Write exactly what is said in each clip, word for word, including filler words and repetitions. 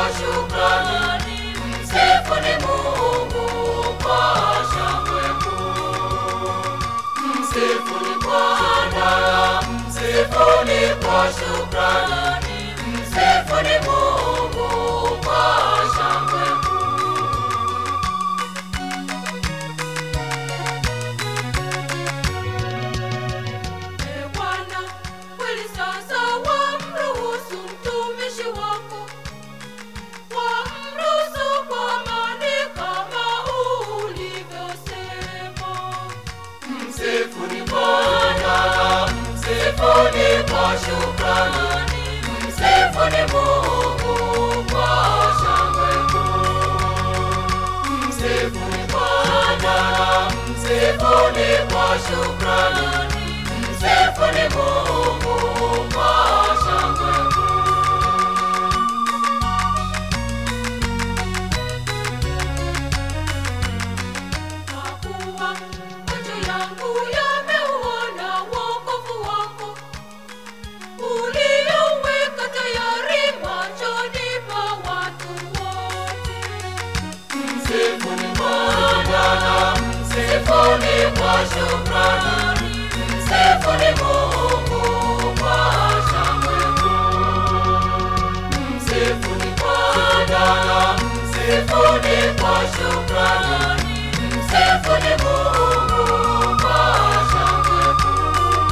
shukrani, msifuni Mungu kwa shangwe kuu. Msifuni Bwana, msifuni kwa shukrani, msifuni Mungu kwa shangwe kuu. Ee Bwana, kweli sasa wamruhusu mtumishi wako, wamruhusu kwa amani kama ulivyosema. Msifuni Bwana, msifuni kwa shukrani, msifuni Mungu kwa shangwe kuu. Msifuni Bwana, msifuni kwa shukrani, msifuni Mungu kwa shangwe kuu. Kwa kuwa macho yangu yameuona wokovu wako, ulioweka tayari machoni pa watu wote. Msifuni Bwana, msifuni kwa shukrani, msifuni Mungu kwa shangwe kuu. Msifuni Bwana, msifuni kwa shukrani, msifuni Mungu kwa shangwe kuu.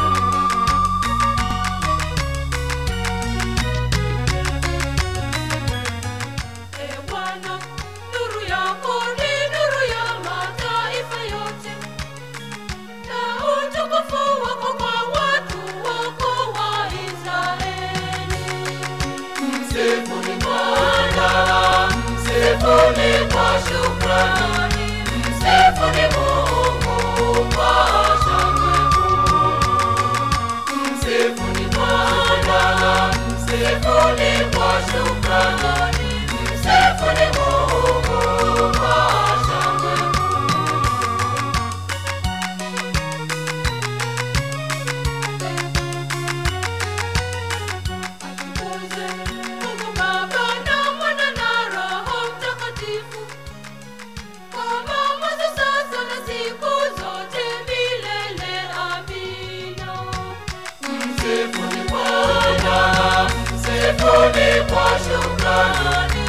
Ee Bwana, nuru yako ni nuru ya mataifa yote, na utukufu wako kwa watu wako wa Israeli. Msifuni Bwana, msifuni kwa shukrani, msifuni Mungu kwa shangwe kuu. Msifuni Bwana, msifuni kwa shukrani, msifuni Mungu kwa shangwe kuu. Atukuzwe Mungu Baba na Mwana na Roho Mtakatifu, kama mwanzo sasa na siku zote milele. Amina. Msifuni Bwana, msifuni kwa shukrani,